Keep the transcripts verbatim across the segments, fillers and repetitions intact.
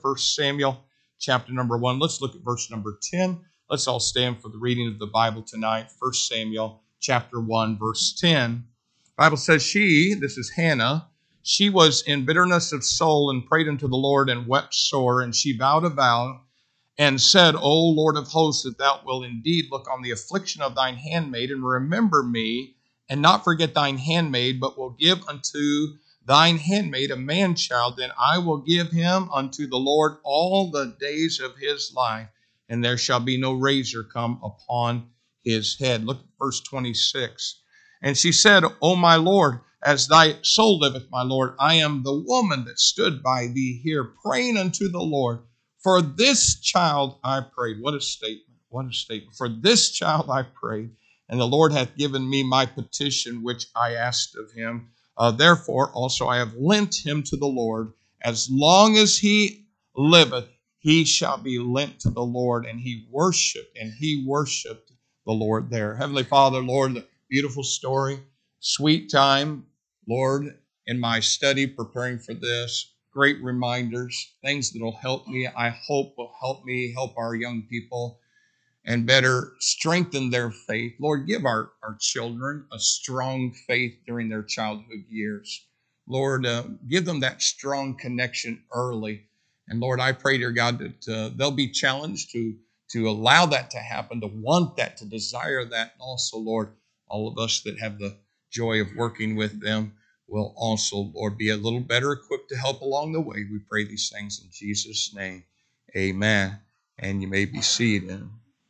First Samuel chapter number one. Let's look at verse number ten. Let's all stand for the reading of the Bible tonight. First Samuel chapter one, verse ten. The Bible says, she, this is Hannah, she was in bitterness of soul and prayed unto the Lord and wept sore, and she vowed a vow and said, O Lord of hosts, that thou wilt indeed look on the affliction of thine handmaid and remember me, and not forget thine handmaid, but will give unto thine handmaid a man-child, then I will give him unto the Lord all the days of his life, and there shall be no razor come upon his head. Look at verse twenty-six. And she said, O my Lord, as thy soul liveth, my Lord, I am the woman that stood by thee here, praying unto the Lord. For this child I prayed. What a statement. What a statement. For this child I prayed, and the Lord hath given me my petition, which I asked of him. Uh, therefore also I have lent him to the Lord. As long as he liveth, he shall be lent to the Lord. And he worshiped, and he worshiped the Lord there. Heavenly Father, Lord, the beautiful story, sweet time, Lord, in my study preparing for this. Great reminders, things that will help me, I hope will help me, help our young people, and better strengthen their faith. Lord, give our, our children a strong faith during their childhood years. Lord, uh, give them that strong connection early. And Lord, I pray, dear God, that uh, they'll be challenged to, to allow that to happen, to want that, to desire that. And also, Lord, all of us that have the joy of working with them will also, Lord, be a little better equipped to help along the way. We pray these things in Jesus' name. Amen. And you may be seated.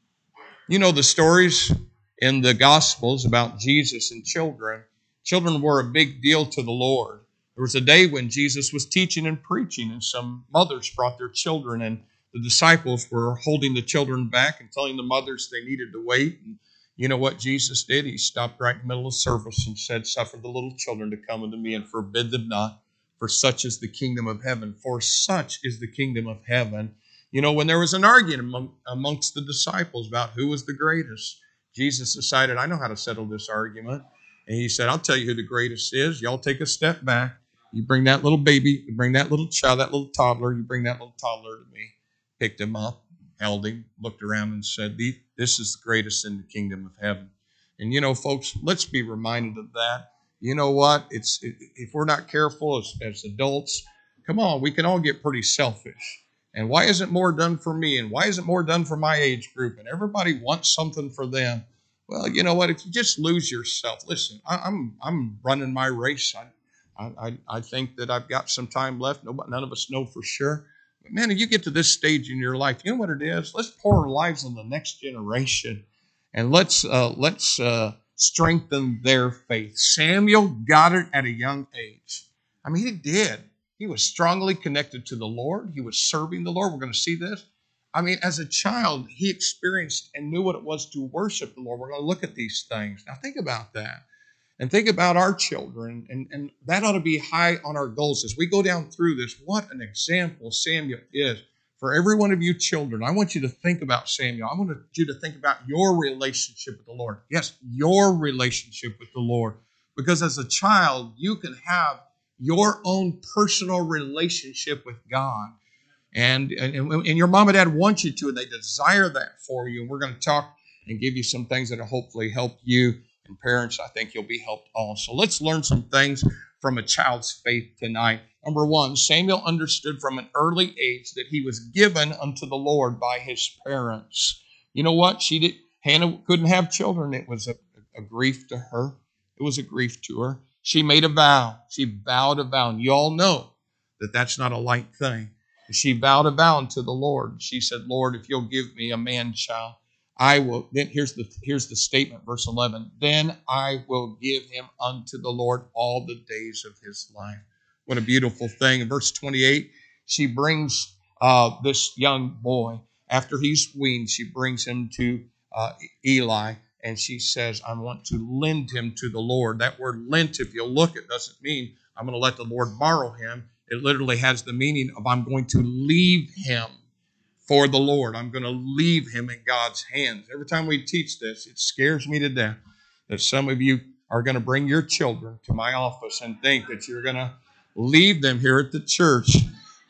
You know the stories in the Gospels about Jesus and children. Children were a big deal to the Lord. There was a day when Jesus was teaching and preaching, and some mothers brought their children, and the disciples were holding the children back and telling the mothers they needed to wait. And you know what Jesus did? He stopped right in the middle of service and said, Suffer the little children to come unto me and forbid them not, for such is the kingdom of heaven. For such is the kingdom of heaven. You know, when there was an argument among, amongst the disciples about who was the greatest, Jesus decided, I know how to settle this argument. And he said, I'll tell you who the greatest is. Y'all take a step back. You bring that little baby, you bring that little child, that little toddler, you bring that little toddler to me. Picked him up, held him, looked around and said, this is the greatest in the kingdom of heaven. And, you know, folks, let's be reminded of that. You know what? It's if we're not careful as, as adults, come on, we can all get pretty selfish. And why isn't more done for me? And why isn't more done for my age group? And everybody wants something for them. Well, you know what? If you just lose yourself, listen, I, I'm I'm running my race. I, I I think that I've got some time left. Nobody, none of us know for sure. But man, if you get to this stage in your life, you know what it is? Let's pour our lives on the next generation, and let's uh, let's uh, strengthen their faith. Samuel got it at a young age. I mean, he did. He was strongly connected to the Lord. He was serving the Lord. We're going to see this. I mean, as a child, he experienced and knew what it was to worship the Lord. We're going to look at these things. Now, think about that. And think about our children. And, and that ought to be high on our goals. As we go down through this, what an example Samuel is for every one of you children. I want you to think about Samuel. I want you to think about your relationship with the Lord. Yes, your relationship with the Lord. Because as a child, you can have your own personal relationship with God. And, and, and your mom and dad want you to, and they desire that for you. And we're going to talk and give you some things that will hopefully help you. And parents, I think you'll be helped also. Let's learn some things from a child's faith tonight. Number one, Samuel understood from an early age that he was given unto the Lord by his parents. You know what? She did. Hannah couldn't have children. It was a, a grief to her. It was a grief to her. She made a vow. She vowed a vow. And you all know that that's not a light thing. She vowed a vow unto the Lord. She said, Lord, if you'll give me a man-child, I will. Then here's the here's the statement, verse eleven. Then I will give him unto the Lord all the days of his life. What a beautiful thing. In verse twenty-eight, she brings uh, this young boy. After he's weaned, she brings him to uh, Eli. And she says, I want to lend him to the Lord. That word lent, if you look, it doesn't mean I'm going to let the Lord borrow him. It literally has the meaning of I'm going to leave him for the Lord. I'm going to leave him in God's hands. Every time we teach this, it scares me to death that some of you are going to bring your children to my office and think that you're going to leave them here at the church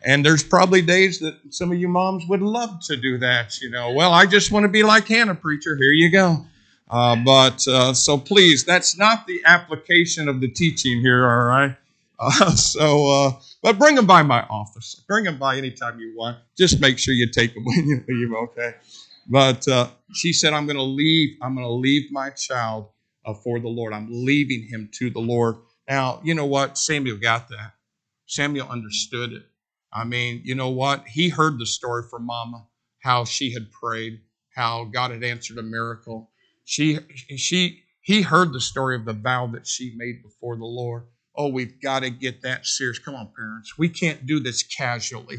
And there's probably days that some of you moms would love to do that. You know, well, I just want to be like Hannah, preacher. Here you go. Uh, but uh, so please, that's not the application of the teaching here, all right? Uh, so, uh, but bring them by my office. Bring them by anytime you want. Just make sure you take them when you leave, okay? But uh, she said, I'm going to leave. I'm going to leave my child uh, for the Lord. I'm leaving him to the Lord. Now, you know what? Samuel got that. Samuel understood it. I mean, you know what? He heard the story from Mama, how she had prayed, how God had answered a miracle. She, she, he heard the story of the vow that she made before the Lord. Oh, we've got to get that serious. Come on, parents. We can't do this casually.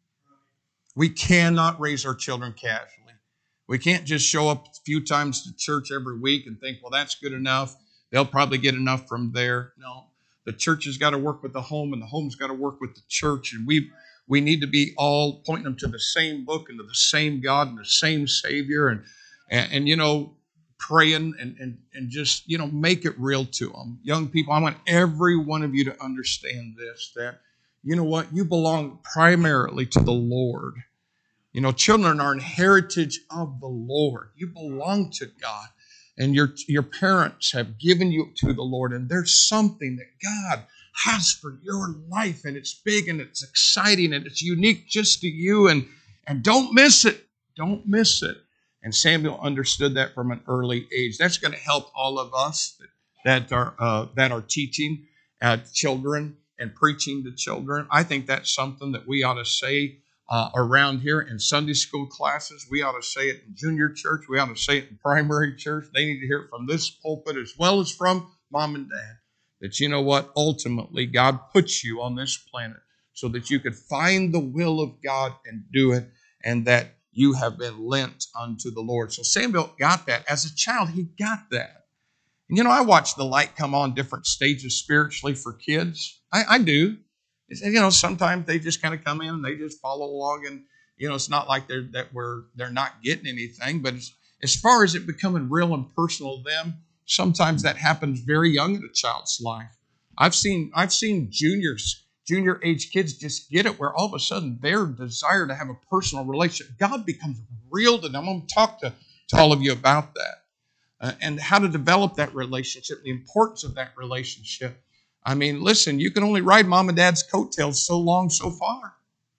We cannot raise our children casually. We can't just show up a few times to church every week and think, well, that's good enough. They'll probably get enough from there. No, the church has got to work with the home, and the home's got to work with the church. And we we need to be all pointing them to the same book and to the same God and the same Savior. And, and, and you know, praying and, and, and just, you know, make it real to them. Young people, I want every one of you to understand this, that, you know what, you belong primarily to the Lord. You know, children are an heritage of the Lord. You belong to God, and your, your parents have given you to the Lord, and there's something that God has for your life, and it's big, and it's exciting, and it's unique just to you, and, and don't miss it. Don't miss it. And Samuel understood that from an early age. That's going to help all of us that, that are uh, that are teaching uh, children and preaching to children. I think that's something that we ought to say uh, around here in Sunday school classes. We ought to say it in junior church. We ought to say it in primary church. They need to hear it from this pulpit as well as from mom and dad. That, you know what, ultimately God puts you on this planet so that you could find the will of God and do it, and that you have been lent unto the Lord. So Samuel got that. As a child, he got that. And you know, I watch the light come on different stages spiritually for kids. I, I do. It's, you know, sometimes they just kind of come in and they just follow along, and you know, it's not like they're that we're they're not getting anything. But as, as far as it becoming real and personal to them, sometimes that happens very young in a child's life. I've seen I've seen juniors. Junior age kids just get it, where all of a sudden their desire to have a personal relationship, God becomes real to them. I'm going to talk to, to all of you about that uh, and how to develop that relationship, the importance of that relationship. I mean, listen, you can only ride mom and dad's coattails so long, so far.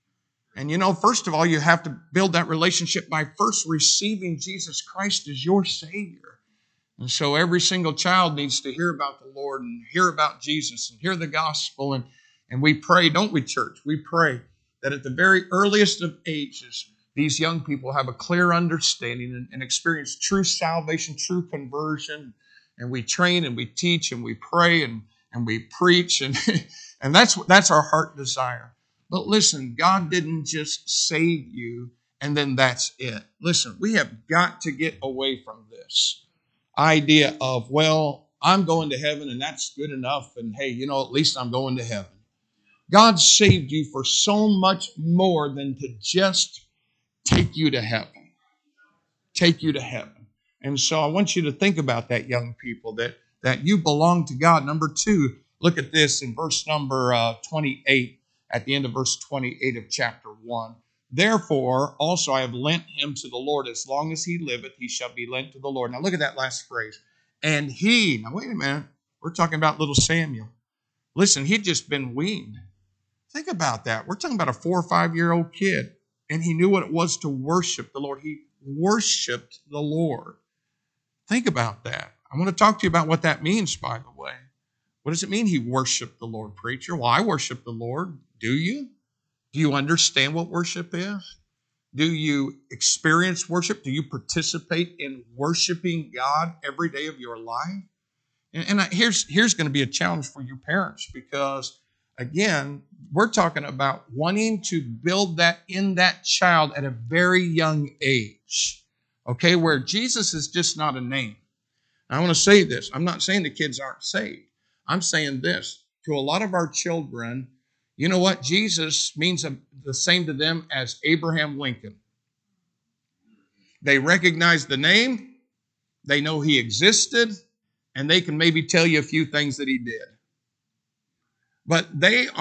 And you know, first of all, you have to build that relationship by first receiving Jesus Christ as your Savior. And so every single child needs to hear about the Lord and hear about Jesus and hear the gospel. And And we pray, don't we, church? We pray that at the very earliest of ages, these young people have a clear understanding and, and experience true salvation, true conversion. And we train and we teach and we pray and, and we preach. And, and that's, that's our heart desire. But listen, God didn't just save you and then that's it. Listen, we have got to get away from this idea of, well, I'm going to heaven and that's good enough. And hey, you know, at least I'm going to heaven. God saved you for so much more than to just take you to heaven. Take you to heaven. And so I want you to think about that, young people, that, that you belong to God. Number two, look at this in verse number uh, twenty-eight, at the end of verse twenty-eight of chapter one. Therefore, also I have lent him to the Lord. As long as he liveth, he shall be lent to the Lord. Now look at that last phrase. And he, now wait a minute, we're talking about little Samuel. Listen, he'd just been weaned. Think about that. We're talking about a four or five-year-old kid, and he knew what it was to worship the Lord. He worshiped the Lord. Think about that. I want to talk to you about what that means, by the way. What does it mean he worshiped the Lord, preacher? Well, I worship the Lord. Do you? Do you understand what worship is? Do you experience worship? Do you participate in worshiping God every day of your life? And, and I, here's, here's going to be a challenge for you parents, because again, we're talking about wanting to build that in that child at a very young age, okay, where Jesus is just not a name. I want to say this. I'm not saying the kids aren't saved. I'm saying this. To a lot of our children, you know what? Jesus means the same to them as Abraham Lincoln. They recognize the name, they know he existed, and they can maybe tell you a few things that he did. But they are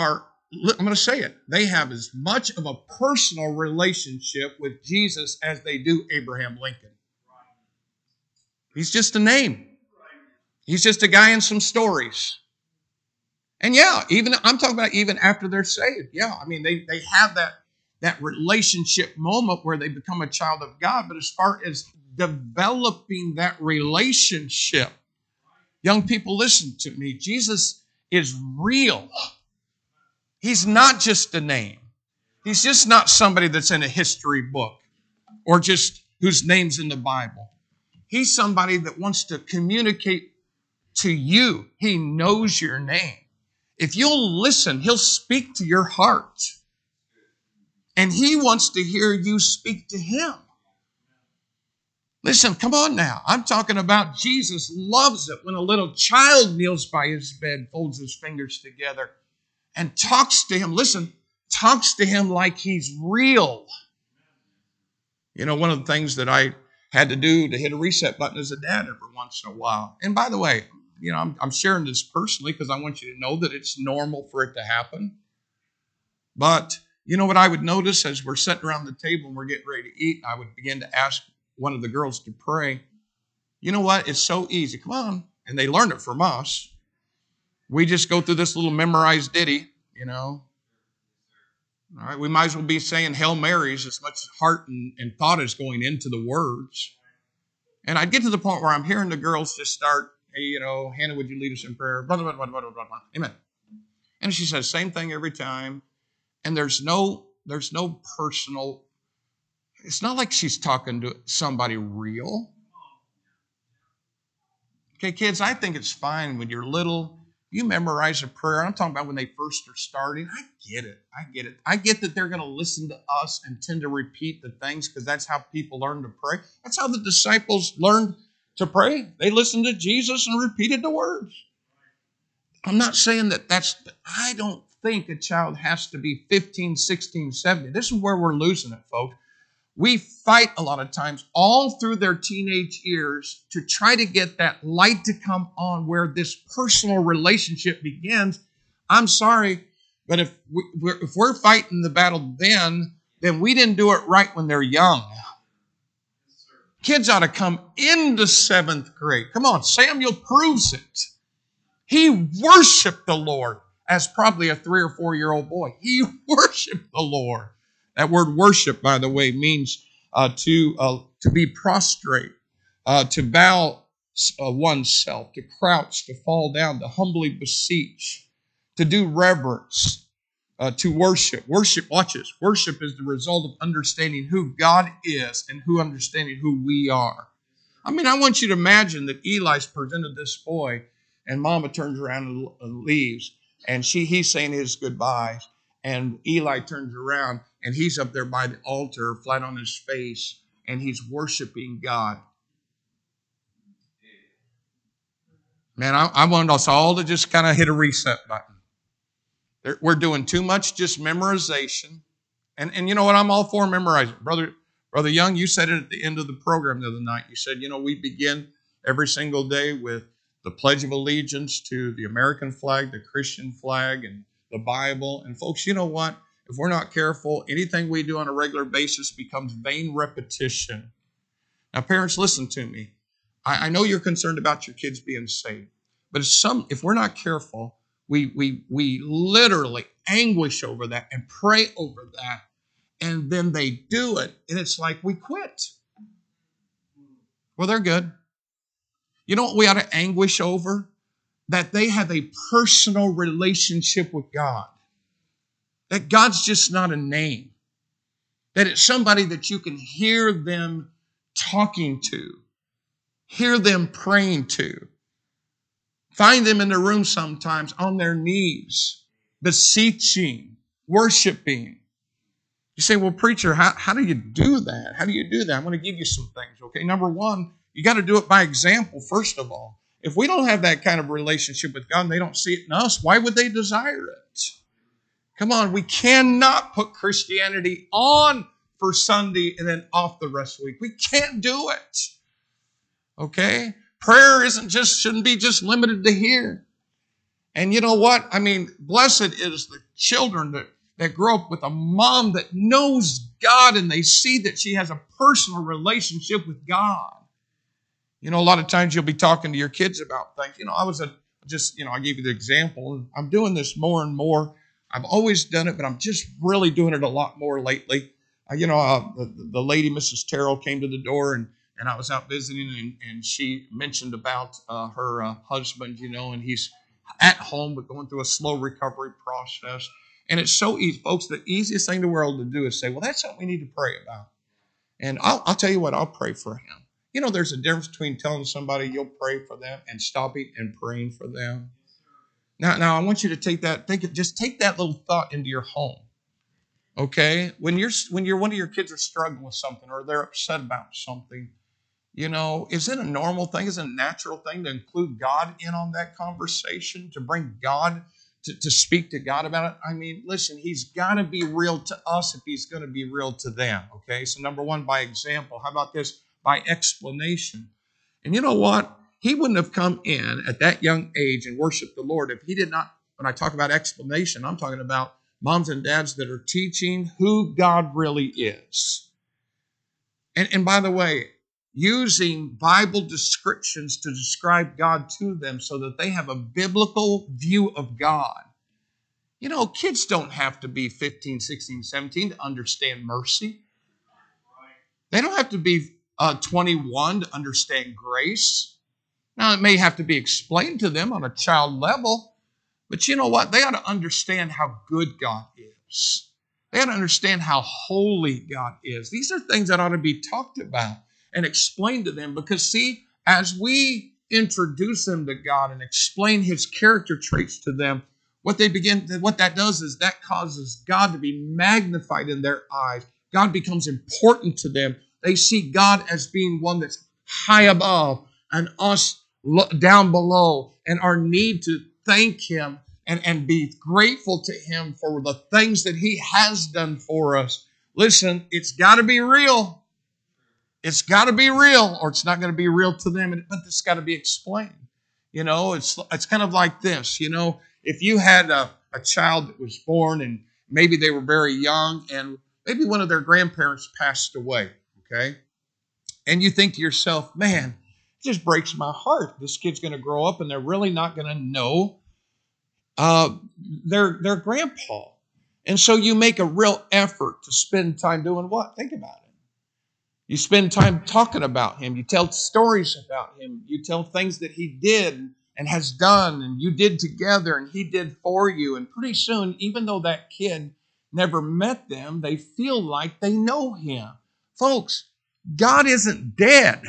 I'm going to say it, they have as much of a personal relationship with Jesus as they do Abraham Lincoln. He's just a name. He's just a guy in some stories. And yeah, even I'm talking about even after they're saved. Yeah, I mean, they, they have that, that relationship moment where they become a child of God. But as far as developing that relationship, young people, listen to me. Jesus is real. He's not just a name. He's just not somebody that's in a history book or just whose name's in the Bible. He's somebody that wants to communicate to you. He knows your name. If you'll listen, he'll speak to your heart. And he wants to hear you speak to him. Listen, come on now. I'm talking about Jesus loves it when a little child kneels by his bed, folds his fingers together, and talks to him. Listen, talks to him like he's real. You know, one of the things that I had to do to hit a reset button as a dad every once in a while. And by the way, you know, I'm, I'm sharing this personally because I want you to know that it's normal for it to happen. But you know what I would notice as we're sitting around the table and we're getting ready to eat, I would begin to ask one of the girls to pray. You know what? It's so easy. Come on. And they learn it from us. We just go through this little memorized ditty, you know. All right, we might as well be saying Hail Marys as much heart and, and thought is going into the words. And I'd get to the point where I'm hearing the girls just start, hey, you know, Hannah, would you lead us in prayer? Blah, blah, blah, blah, blah, blah, blah. Amen. And she says same thing every time. And there's no, there's no personal, it's not like she's talking to somebody real. Okay, kids, I think it's fine when you're little, you memorize a prayer. I'm talking about when they first are starting. I get it. I get it. I get that they're going to listen to us and tend to repeat the things because that's how people learn to pray. That's how the disciples learned to pray. They listened to Jesus and repeated the words. I'm not saying that that's, I don't think a child has to be fifteen, sixteen, seventeen. This is where we're losing it, folks. We fight a lot of times all through their teenage years to try to get that light to come on where this personal relationship begins. I'm sorry, but if, we, we're, if we're fighting the battle then, then we didn't do it right when they're young. Kids ought to come into seventh grade. Come on, Samuel proves it. He worshiped the Lord as probably a three or four year old boy. He worshiped the Lord. That word worship, by the way, means uh, to uh, to be prostrate, uh, to bow uh, oneself, to crouch, to fall down, to humbly beseech, to do reverence, uh, to worship. Worship, watch this. Worship is the result of understanding who God is and who understanding who we are. I mean, I want you to imagine that Eli's presented this boy, and Mama turns around and leaves, and she he's saying his goodbyes, and Eli turns around. And he's up there by the altar, flat on his face, and he's worshiping God. Man, I, I want us all to just kind of hit a reset button. We're doing too much just memorization. And, and you know what? I'm all for memorizing. Brother, Brother Young, you said it at the end of the program the other night. You said, you know, we begin every single day with the Pledge of Allegiance to the American flag, the Christian flag, and the Bible. And folks, you know what? If we're not careful, anything we do on a regular basis becomes vain repetition. Now, parents, listen to me. I, I know you're concerned about your kids being saved, but if, some, if we're not careful, we, we, we literally anguish over that and pray over that, and then they do it, and it's like we quit. Well, they're good. You know what we ought to anguish over? That they have a personal relationship with God. That God's just not a name. That it's somebody that you can hear them talking to, hear them praying to, find them in their room sometimes on their knees, beseeching, worshiping. You say, well, preacher, how, how do you do that? How do you do that? I'm going to give you some things, okay? Number one, you got to do it by example, first of all. If we don't have that kind of relationship with God and they don't see it in us, why would they desire it? Come on, we cannot put Christianity on for Sunday and then off the rest of the week. We can't do it. Okay? Prayer isn't just shouldn't be just limited to here. And you know what? I mean, blessed is the children that, that grow up with a mom that knows God and they see that she has a personal relationship with God. You know, a lot of times you'll be talking to your kids about things. You know, I was a just, you know, I gave you the example. I'm doing this more and more. I've always done it, but I'm just really doing it a lot more lately. Uh, you know, uh, the, the lady, Missus Terrell, came to the door, and, and I was out visiting, and, and she mentioned about uh, her uh, husband, you know, and he's at home but going through a slow recovery process. And it's so easy. Folks, the easiest thing in the world to do is say, well, that's something we need to pray about. And I'll, I'll tell you what, I'll pray for him. You know, there's a difference between telling somebody you'll pray for them and stopping and praying for them. Now, now I want you to take that, think it, just take that little thought into your home. Okay? When you're when you're one of your kids are struggling with something or they're upset about something, you know, is it a normal thing? Is it a natural thing to include God in on that conversation, to bring God, to, to speak to God about it? I mean, listen, he's got to be real to us if he's going to be real to them. Okay? So number one, by example. How about this? By explanation. And you know what? He wouldn't have come in at that young age and worshiped the Lord if he did not, when I talk about explanation, I'm talking about moms and dads that are teaching who God really is. And, and by the way, using Bible descriptions to describe God to them so that they have a biblical view of God. You know, kids don't have to be fifteen, sixteen, seventeen to understand mercy. They don't have to be uh, twenty-one to understand grace. Now, it may have to be explained to them on a child level, but you know what? They ought to understand how good God is. They ought to understand how holy God is. These are things that ought to be talked about and explained to them because, see, as we introduce them to God and explain his character traits to them, what they begin, what that does is that causes God to be magnified in their eyes. God becomes important to them. They see God as being one that's high above and us down below, and our need to thank him and, and be grateful to him for the things that he has done for us. Listen, it's got to be real. It's got to be real, or it's not going to be real to them, but it's got to be explained. You know, it's it's kind of like this. You know, if you had a, a child that was born and maybe they were very young and maybe one of their grandparents passed away, okay? And you think to yourself, man, it just breaks my heart. This kid's going to grow up and they're really not going to know uh, their, their grandpa. And so you make a real effort to spend time doing what? Think about it. You spend time talking about him. You tell stories about him. You tell things that he did and has done and you did together and he did for you. And pretty soon, even though that kid never met them, they feel like they know him. Folks, God isn't dead.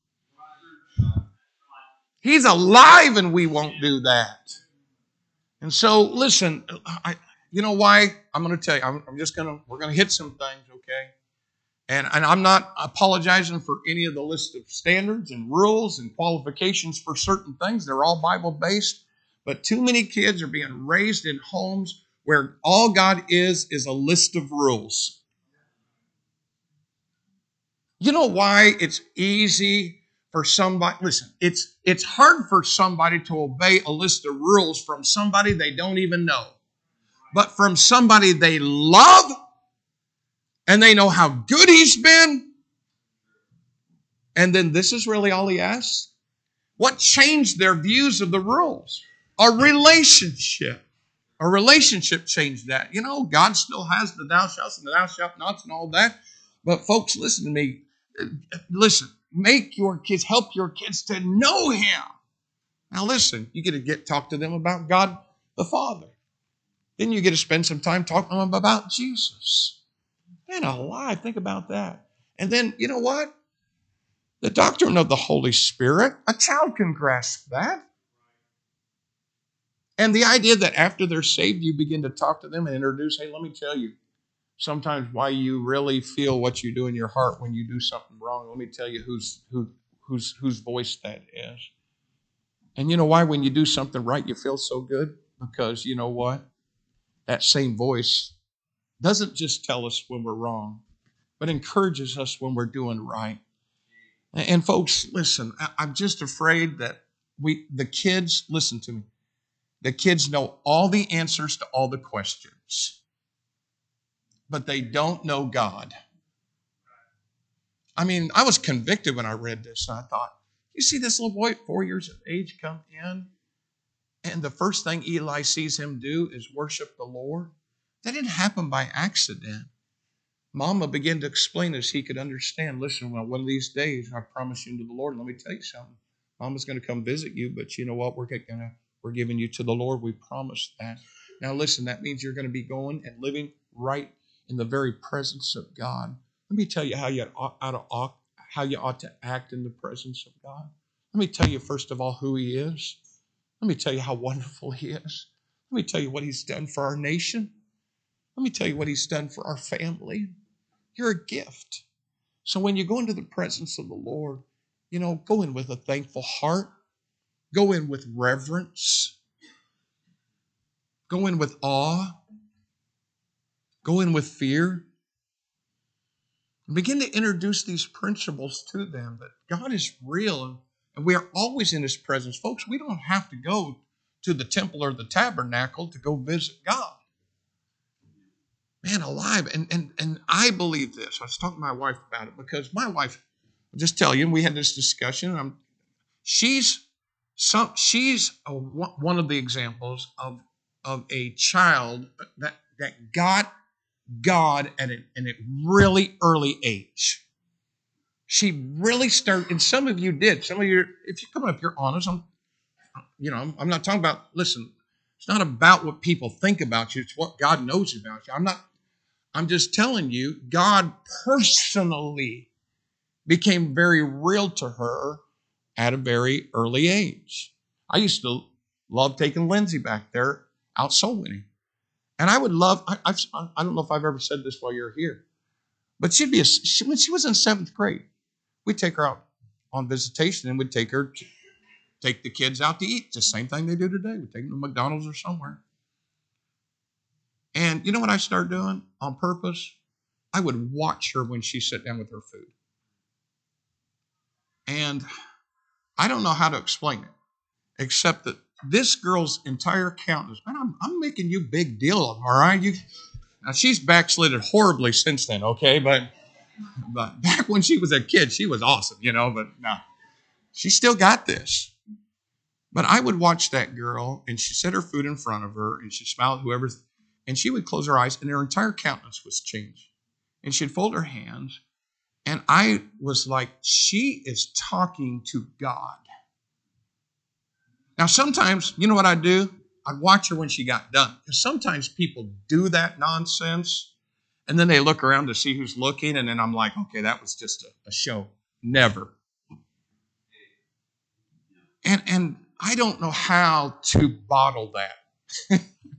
He's alive and we won't do that. And so, listen, I, you know why? I'm going to tell you. I'm, I'm just going to, we're going to hit some things, okay? And, and I'm not apologizing for any of the list of standards and rules and qualifications for certain things. They're all Bible-based. But too many kids are being raised in homes where all God is is a list of rules. You know why it's easy for somebody, listen, it's it's hard for somebody to obey a list of rules from somebody they don't even know. But from somebody they love and they know how good he's been. And then this is really all he asks. What changed their views of the rules? A relationship. A relationship changed that. You know, God still has the thou shalt and the thou shalt nots and all that. But folks, listen to me. Listen, make your kids, help your kids to know him. Now listen, you get to get talk to them about God the Father. Then you get to spend some time talking to them about Jesus. Man alive, think about that. And then, you know what? The doctrine of the Holy Spirit, a child can grasp that. And the idea that after they're saved, you begin to talk to them and introduce, hey, let me tell you sometimes why you really feel what you do in your heart when you do something wrong. Let me tell you whose who, whose, whose voice that is. And you know why when you do something right, you feel so good? Because you know what? That same voice doesn't just tell us when we're wrong, but encourages us when we're doing right. And folks, listen, I'm just afraid that we, the kids, listen to me, the kids know all the answers to all the questions. Christians, but they don't know God. I mean, I was convicted when I read this, and I thought, you see this little boy at four years of age come in, and the first thing Eli sees him do is worship the Lord? That didn't happen by accident. Mama began to explain as he could understand. Listen, well, one of these days, I promise you to the Lord, let me tell you something. Mama's going to come visit you, but you know what? We're gonna we're giving you to the Lord. We promise that. Now listen, that means you're going to be going and living right in the very presence of God. Let me tell you how you ought, ought, how you ought to act in the presence of God. Let me tell you, first of all, who He is. Let me tell you how wonderful He is. Let me tell you what He's done for our nation. Let me tell you what He's done for our family. You're a gift. So when you go into the presence of the Lord, you know, go in with a thankful heart. Go in with reverence. Go in with awe. Go in with fear. And begin to introduce these principles to them that God is real and we are always in His presence. Folks, we don't have to go to the temple or the tabernacle to go visit God. Man alive. And, and, and I believe this. I was talking to my wife about it because my wife, I'll just tell you, and we had this discussion. I'm, she's some, she's a, one of the examples of, of a child that, that got God at a, at a really early age. She really started, and some of you did. Some of you, if you come up, you're honest. I'm, you know, I'm, I'm not talking about, listen, it's not about what people think about you. It's what God knows about you. I'm not, I'm just telling you, God personally became very real to her at a very early age. I used to love taking Lindsay back there out soul winning. And I would love, I, I've, I don't know if I've ever said this while you're here, but she'd be, a, she, when she was in seventh grade, we'd take her out on visitation and we'd take her, to, take the kids out to eat. It's the same thing they do today. We'd take them to McDonald's or somewhere. And you know what I started doing on purpose? I would watch her when she sat down with her food. And I don't know how to explain it, except that this girl's entire countenance, man, I'm, I'm making you big deal of her, all right? You, now, she's backslided horribly since then, okay? But, but back when she was a kid, she was awesome, you know? But no, she still got this. But I would watch that girl, and she set her food in front of her, and she smiled at whoever's, and she would close her eyes, and her entire countenance was changed. And she'd fold her hands, and I was like, she is talking to God. Now, sometimes, you know what I'd do? I'd watch her when she got done. Because sometimes people do that nonsense, and then they look around to see who's looking, and then I'm like, okay, that was just a, a show. Never. And, and I don't know how to bottle that.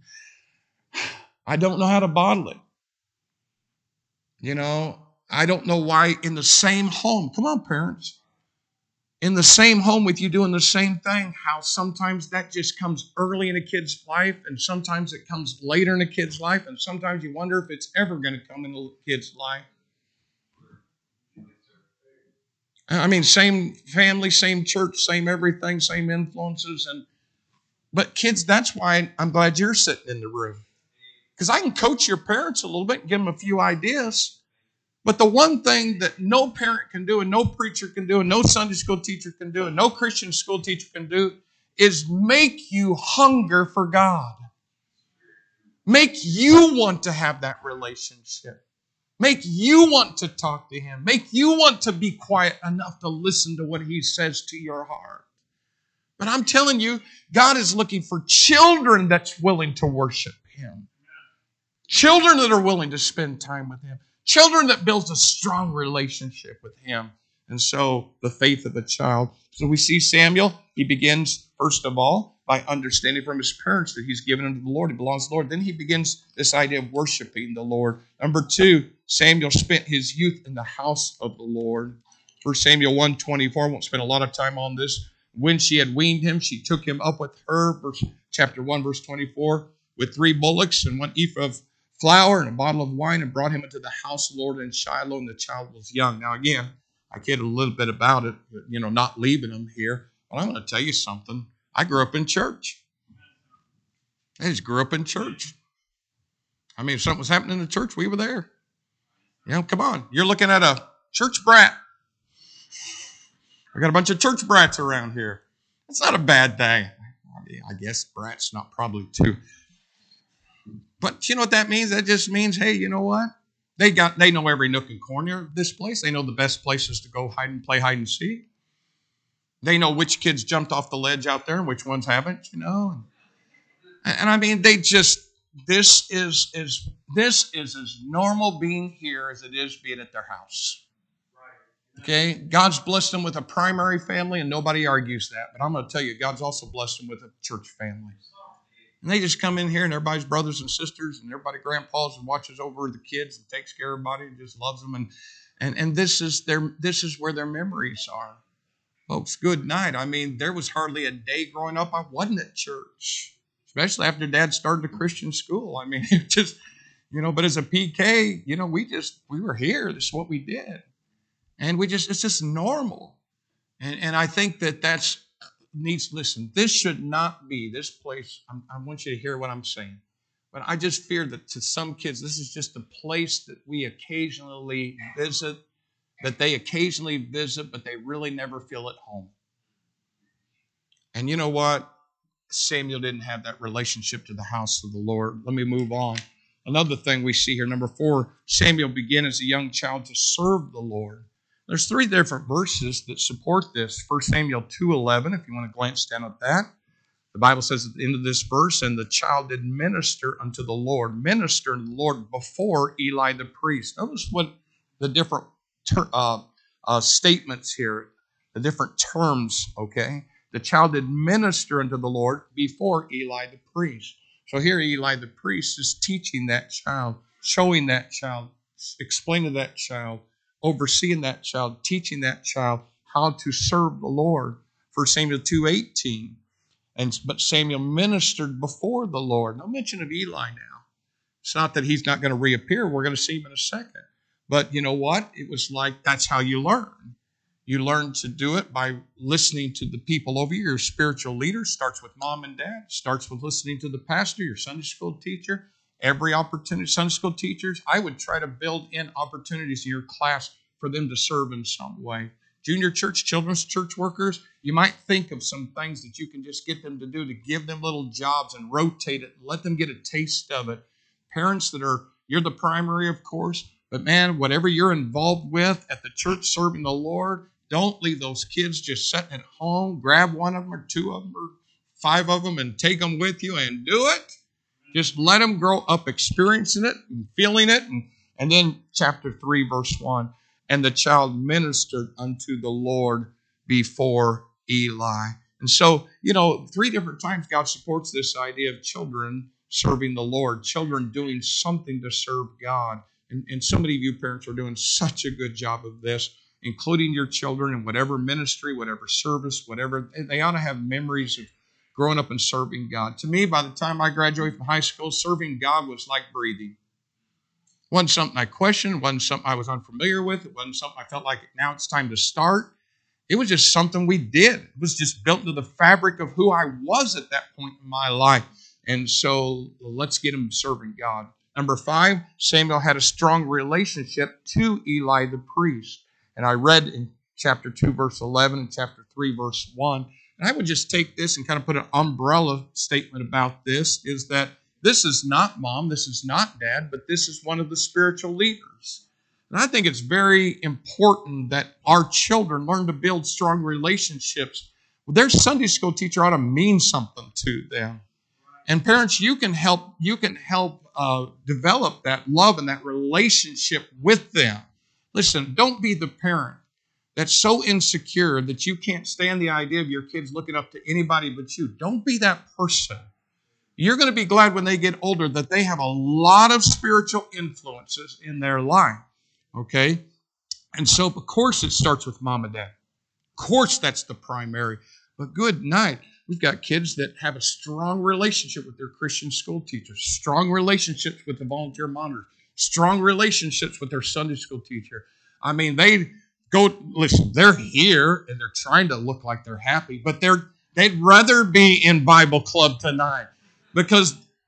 I don't know how to bottle it. You know, I don't know why in the same home, come on, parents, in the same home with you doing the same thing, how sometimes that just comes early in a kid's life, and sometimes it comes later in a kid's life, and sometimes you wonder if it's ever going to come in a kid's life. I mean, same family, same church, same everything, same influences. and But kids, that's why I'm glad you're sitting in the room. Because I can coach your parents a little bit and give them a few ideas. But the one thing that no parent can do and no preacher can do and no Sunday school teacher can do and no Christian school teacher can do is make you hunger for God. Make you want to have that relationship. Make you want to talk to Him. Make you want to be quiet enough to listen to what He says to your heart. But I'm telling you, God is looking for children that's willing to worship Him. Children that are willing to spend time with Him. Children that builds a strong relationship with Him. And so the faith of a child. So we see Samuel, he begins, first of all, by understanding from his parents that he's given unto the Lord. He belongs to the Lord. Then he begins this idea of worshiping the Lord. Number two, Samuel spent his youth in the house of the Lord. First Samuel one twenty-four, I won't spend a lot of time on this. When she had weaned him, she took him up with her, verse, chapter one, verse twenty-four, with three bullocks and one ephah of flour and a bottle of wine, and brought him into the house of the Lord in Shiloh, and the child was young. Now again, I kid a little bit about it, you know, not leaving him here. But I'm going to tell you something. I grew up in church. I just grew up in church. I mean, if something was happening in the church, we were there. You know, come on. You're looking at a church brat. I got a bunch of church brats around here. It's not a bad thing. I mean, I guess brat's not probably too. But you know what that means? That just means, hey, you know what? They got they know every nook and corner of this place. They know the best places to go hide and play hide and seek. They know which kids jumped off the ledge out there and which ones haven't, you know. And, and I mean, they just this is is this is as normal being here as it is being at their house. Okay, God's blessed them with a primary family, and nobody argues that. But I'm going to tell you, God's also blessed them with a church family. And they just come in here, and everybody's brothers and sisters, and everybody grandpas and watches over the kids and takes care of everybody and just loves them. And and and this is their this is where their memories are, folks. Good night. I mean, there was hardly a day growing up I wasn't at church, especially after Dad started a Christian school. I mean, it just you know. But as a P K, you know, we just we were here. This is what we did. And we just, it's just normal. And, and I think that that's needs, listen, this should not be, this place, I'm, I want you to hear what I'm saying. But I just fear that to some kids, this is just a place that we occasionally visit, that they occasionally visit, but they really never feel at home. And you know what? Samuel didn't have that relationship to the house of the Lord. Let me move on. Another thing we see here, number four, Samuel began as a young child to serve the Lord. There's three different verses that support this. First Samuel two eleven, if you want to glance down at that. The Bible says at the end of this verse, and the child did minister unto the Lord, minister unto the Lord before Eli the priest. Notice what the different ter- uh, uh, statements here, the different terms, okay? The child did minister unto the Lord before Eli the priest. So here Eli the priest is teaching that child, showing that child, explaining to that child, overseeing that child, teaching that child how to serve the Lord. First Samuel two eighteen. And but Samuel ministered before the Lord. No mention of Eli now. It's not that he's not going to reappear. We're going to see him in a second. But you know what? It was like that's how you learn. You learn to do it by listening to the people over you. Your spiritual leader starts with mom and dad, starts with listening to the pastor, your Sunday school teacher. Every opportunity, Sunday school teachers, I would try to build in opportunities in your class for them to serve in some way. Junior church, children's church workers, you might think of some things that you can just get them to do to give them little jobs and rotate it and let them get a taste of it. Parents that are, you're the primary, of course, but man, whatever you're involved with at the church serving the Lord, don't leave those kids just sitting at home. Grab one of them or two of them or five of them and take them with you and do it. Just let them grow up experiencing it and feeling it. And, and then chapter three, verse one, and the child ministered unto the Lord before Eli. And so, you know, three different times God supports this idea of children serving the Lord, children doing something to serve God. And, and so many of you parents are doing such a good job of this, including your children in whatever ministry, whatever service, whatever. They ought to have memories of growing up and serving God. To me, by the time I graduated from high school, serving God was like breathing. It wasn't something I questioned. It wasn't something I was unfamiliar with. It wasn't something I felt like now it's time to start. It was just something we did. It was just built into the fabric of who I was at that point in my life. And so let's get him serving God. Number five, Samuel had a strong relationship to Eli the priest. And I read in chapter two, verse eleven, and chapter three, verse one. And I would just take this and kind of put an umbrella statement about this, is that this is not mom, this is not dad, but this is one of the spiritual leaders. And I think it's very important that our children learn to build strong relationships. Their Sunday school teacher ought to mean something to them. And parents, you can help, you can help uh, develop that love and that relationship with them. Listen, don't be the parent that's so insecure that you can't stand the idea of your kids looking up to anybody but you. Don't be that person. You're going to be glad when they get older that they have a lot of spiritual influences in their life. Okay? And so, of course, it starts with mom and dad. Of course, that's the primary. But good night. We've got kids that have a strong relationship with their Christian school teachers, strong relationships with the volunteer monitors, strong relationships with their Sunday school teacher. I mean, they go, listen, they're here and they're trying to look like they're happy, but they're they'd rather be in Bible club tonight because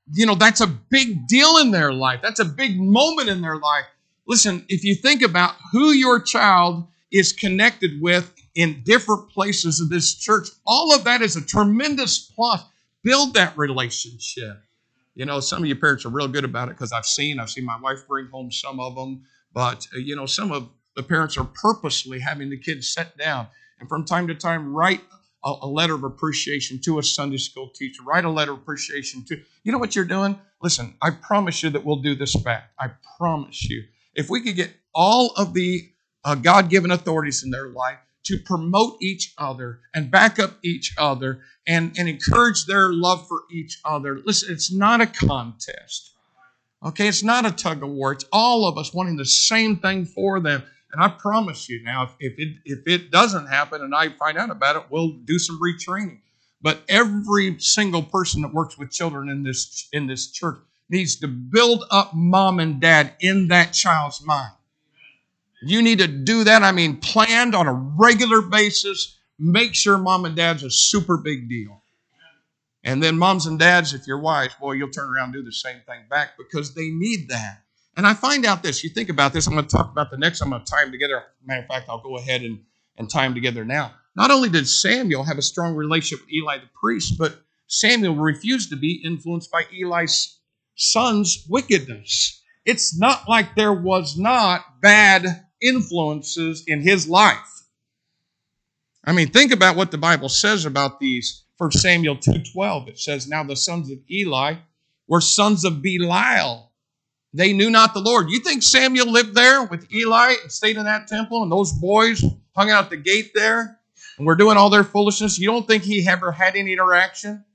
you know, that's a big deal in their life. That's a big moment in their life. Listen, if you think about who your child is connected with in different places of this church, all of that is a tremendous plus. Build that relationship. You know, some of you parents are real good about it because I've seen, I've seen my wife bring home some of them. But, uh, you know, some of the parents are purposely having the kids sit down and from time to time write a, a letter of appreciation to a Sunday school teacher, write a letter of appreciation to, you know what you're doing? Listen, I promise you that we'll do this back. I promise you. If we could get all of the uh, God-given authorities in their life to promote each other and back up each other and, and encourage their love for each other. Listen, it's not a contest. Okay, it's not a tug of war. It's all of us wanting the same thing for them. And I promise you now, if, if it if it doesn't happen and I find out about it, we'll do some retraining. But every single person that works with children in this in this church needs to build up mom and dad in that child's mind. You need to do that, I mean, planned on a regular basis. Make sure mom and dad's a super big deal. And then moms and dads, if you're wise, boy, you'll turn around and do the same thing back because they need that. And I find out this. You think about this. I'm going to talk about the next. I'm going to tie them together. Matter of fact, I'll go ahead and, and tie them together now. Not only did Samuel have a strong relationship with Eli the priest, but Samuel refused to be influenced by Eli's son's wickedness. It's not like there was not bad influences in his life. I mean, think about what the Bible says about these. First Samuel two twelve, it says, now the sons of Eli were sons of Belial. They knew not the Lord. You think Samuel lived there with Eli and stayed in that temple and those boys hung out the gate there and were doing all their foolishness? You don't think he ever had any interaction?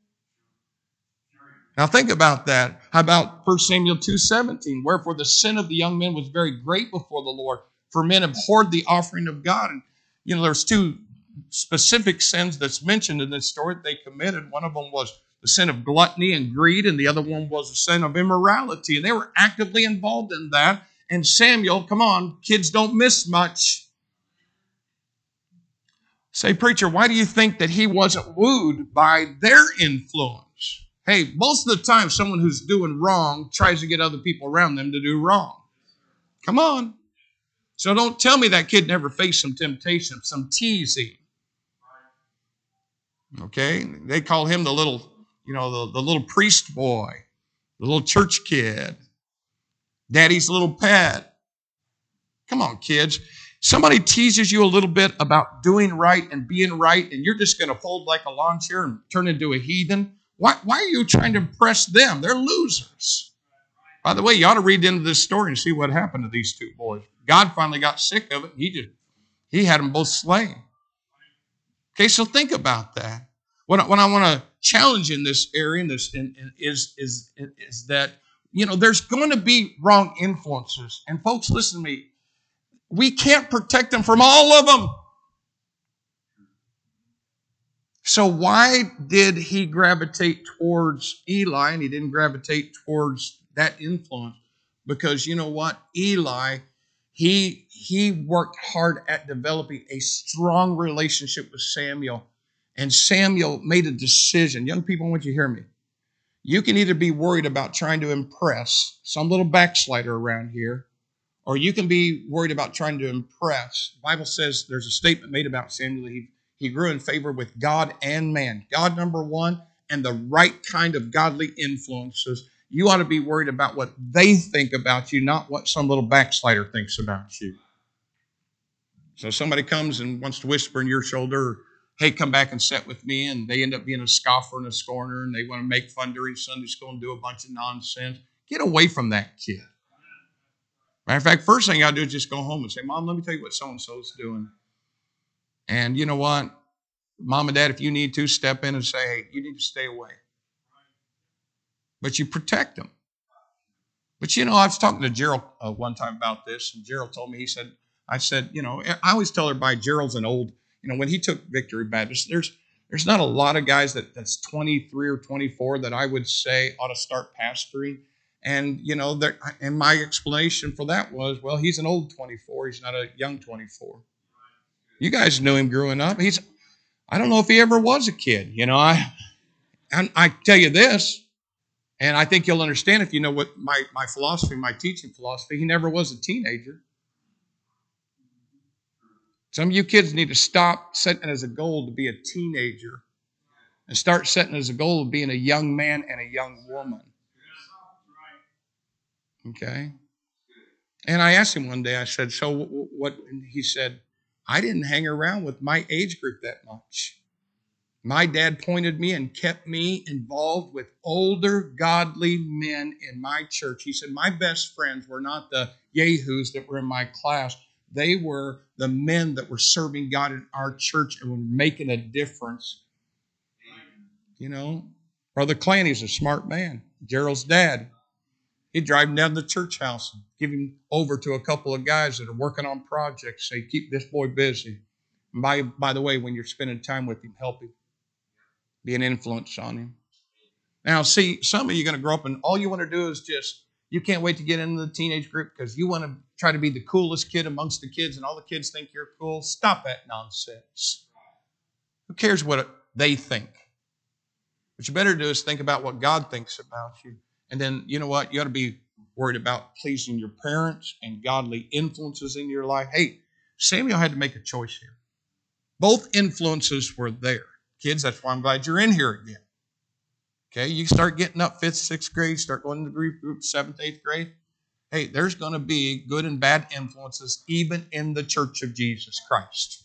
Now think about that. How about First Samuel two seventeen? Wherefore the sin of the young men was very great before the Lord, for men abhorred the offering of God. And, you know, there's two specific sins that's mentioned in this story that they committed. One of them was the sin of gluttony and greed, and the other one was the sin of immorality. And they were actively involved in that. And Samuel, come on, kids don't miss much. Say, preacher, why do you think that he wasn't wooed by their influence? Hey, most of the time, someone who's doing wrong tries to get other people around them to do wrong. Come on. So don't tell me that kid never faced some temptation, some teasing. Okay? They call him the little, you know, the, the little priest boy, the little church kid, daddy's little pet. Come on, kids. Somebody teases you a little bit about doing right and being right, and you're just going to fold like a lawn chair and turn into a heathen. Why, why are you trying to impress them? They're losers. By the way, you ought to read into this story and see what happened to these two boys. God finally got sick of it. He just he had them both slain. Okay, so think about that. What I, what I want to challenge in this area in this, in, in, is, is, is that, you know, there's going to be wrong influences. And folks, listen to me. We can't protect them from all of them. So why did he gravitate towards Eli and he didn't gravitate towards that influence? Because you know what? Eli, he, he worked hard at developing a strong relationship with Samuel. And Samuel made a decision. Young people, I want you to hear me. You can either be worried about trying to impress some little backslider around here, or you can be worried about trying to impress. The Bible says there's a statement made about Samuel. He, he grew in favor with God and man. God, number one, and the right kind of godly influences. You ought to be worried about what they think about you, not what some little backslider thinks about you. So somebody comes and wants to whisper in your shoulder, hey, come back and sit with me, and they end up being a scoffer and a scorner, and they want to make fun during Sunday school and do a bunch of nonsense. Get away from that kid. Matter of fact, first thing I do is just go home and say, Mom, let me tell you what so-and-so's doing. And you know what? Mom and Dad, if you need to, step in and say, hey, you need to stay away. But you protect them. But you know, I was talking to Gerald uh, one time about this, and Gerald told me, he said, I said, you know, I always tell everybody Gerald's an old, you know, when he took Victory Baptist, there's there's not a lot of guys that, that's twenty-three or twenty-four that I would say ought to start pastoring. And, you know, there, and my explanation for that was, well, he's an old twenty-four. He's not a young twenty-four. You guys knew him growing up. He's, I don't know if he ever was a kid. You know, I, and I tell you this, And I think you'll understand if you know what my, my philosophy, my teaching philosophy. He never was a teenager. Some of you kids need to stop setting as a goal to be a teenager and start setting as a goal of being a young man and a young woman. Okay? And I asked him one day, I said, so what? And he said, I didn't hang around with my age group that much. My dad pointed me and kept me involved with older, godly men in my church. He said, my best friends were not the yahoos that were in my class. They were the men that were serving God in our church and were making a difference. You know, Brother Clancy's a smart man. Gerald's dad. He'd drive him down to the church house and give him over to a couple of guys that are working on projects. Say, keep this boy busy. And by, by the way, when you're spending time with him, help him. Be an influence on him. Now, see, some of you are going to grow up and all you want to do is just, you can't wait to get into the teenage group because you want to try to be the coolest kid amongst the kids and all the kids think you're cool. Stop that nonsense. Who cares what they think? What you better do is think about what God thinks about you. And then, you know what? You ought to be worried about pleasing your parents and godly influences in your life. Hey, Samuel had to make a choice here. Both influences were there. Kids, that's why I'm glad you're in here again. Okay, you start getting up fifth, sixth grade, start going to grief group, seventh, eighth grade. Hey, there's going to be good and bad influences even in the church of Jesus Christ.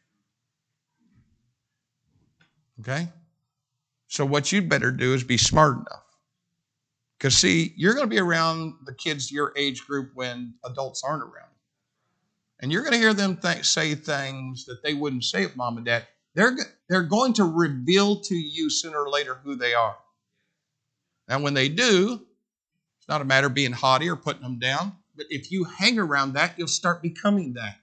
Okay? So what you'd better do is be smart enough. Because, see, you're going to be around the kids your age group when adults aren't around. And you're going to hear them th- say things that they wouldn't say if mom and dad. They're, they're going to reveal to you sooner or later who they are. And when they do, it's not a matter of being haughty or putting them down. But if you hang around that, you'll start becoming that.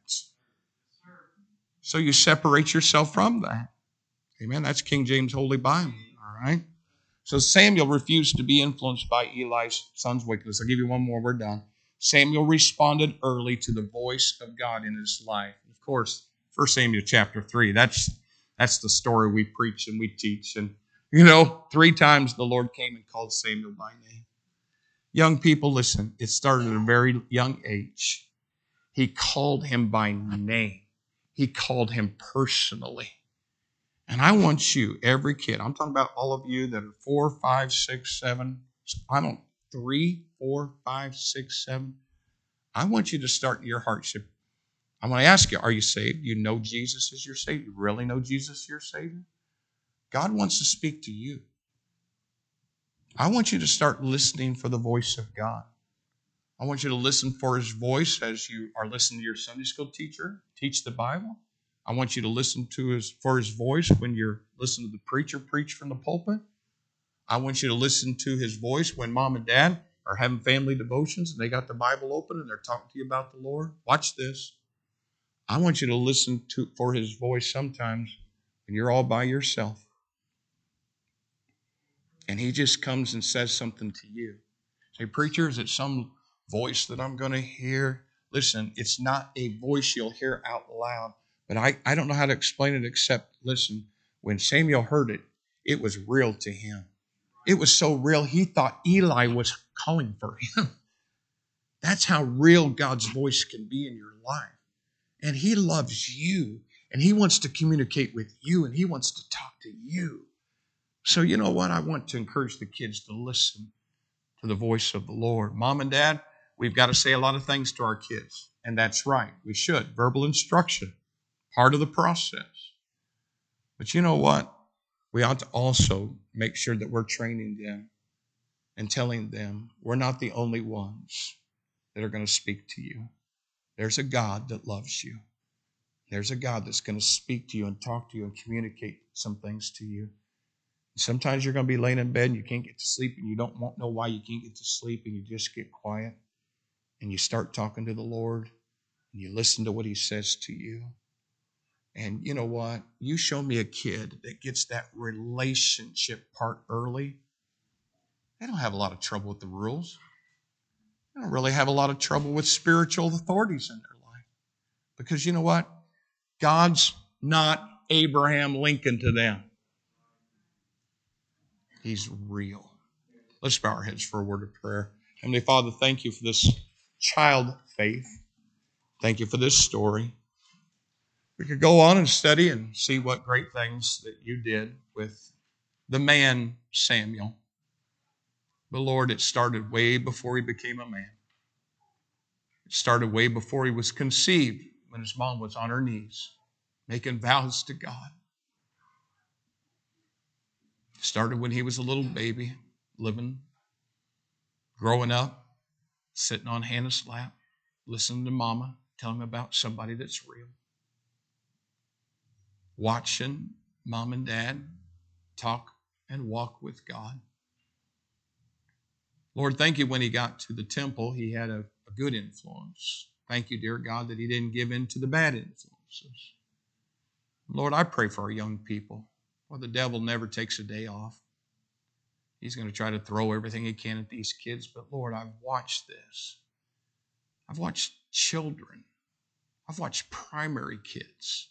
So you separate yourself from that. Amen. That's King James Holy Bible. All right. So Samuel refused to be influenced by Eli's son's wickedness. I'll give you one more. We're done. Samuel responded early to the voice of God in his life. Of course, First Samuel chapter three. That's that's the story we preach and we teach. And, you know, three times the Lord came and called Samuel by name. Young people, listen, it started at a very young age. He called him by name. He called him personally. And I want you, every kid, I'm talking about all of you that are four, five, six, seven, I don't, three, four, five, six, seven. I want you to start your hardship. I want to ask you, are you saved? You know Jesus is your Savior? You really know Jesus is your Savior? God wants to speak to you. I want you to start listening for the voice of God. I want you to listen for His voice as you are listening to your Sunday school teacher teach the Bible. I want you to listen to his for His voice when you're listening to the preacher preach from the pulpit. I want you to listen to His voice when mom and dad are having family devotions and they got the Bible open and they're talking to you about the Lord. Watch this. I want you to listen to for His voice sometimes when you're all by yourself. And He just comes and says something to you. Say, preacher, is it some voice that I'm going to hear? Listen, it's not a voice you'll hear out loud. But I, I don't know how to explain it except, listen, when Samuel heard it, it was real to him. It was so real, he thought Eli was calling for him. That's how real God's voice can be in your life. And He loves you, and He wants to communicate with you, and He wants to talk to you. So you know what? I want to encourage the kids to listen to the voice of the Lord. Mom and Dad, we've got to say a lot of things to our kids, and that's right. We should. Verbal instruction, part of the process. But you know what? We ought to also make sure that we're training them and telling them we're not the only ones that are going to speak to you. There's a God that loves you. There's a God that's going to speak to you and talk to you and communicate some things to you. Sometimes you're going to be laying in bed and you can't get to sleep and you don't know why you can't get to sleep and you just get quiet and you start talking to the Lord and you listen to what He says to you. And you know what? You show me a kid that gets that relationship part early, they don't have a lot of trouble with the rules. They don't really have a lot of trouble with spiritual authorities in their life. Because you know what? God's not Abraham Lincoln to them. He's real. Let's bow our heads for a word of prayer. Heavenly Father, thank you for this child faith. Thank you for this story. We could go on and study and see what great things that you did with the man Samuel. But Lord, it started way before he became a man. It started way before he was conceived, when his mom was on her knees, making vows to God. It started when he was a little baby, living, growing up, sitting on Hannah's lap, listening to Mama tell him about somebody that's real. Watching Mom and Dad talk and walk with God. Lord, thank you when he got to the temple, he had a, a good influence. Thank you, dear God, that he didn't give in to the bad influences. Lord, I pray for our young people. Well, the devil never takes a day off. He's going to try to throw everything he can at these kids. But Lord, I've watched this. I've watched children. I've watched primary kids.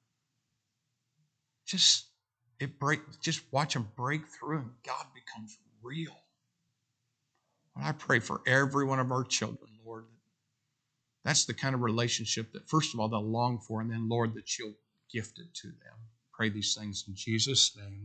Just it break. Just watch them break through, and God becomes real. And I pray for every one of our children, Lord. That's the kind of relationship that, first of all, they'll long for, and then, Lord, that you'll gift it to them. Pray these things in Jesus' name.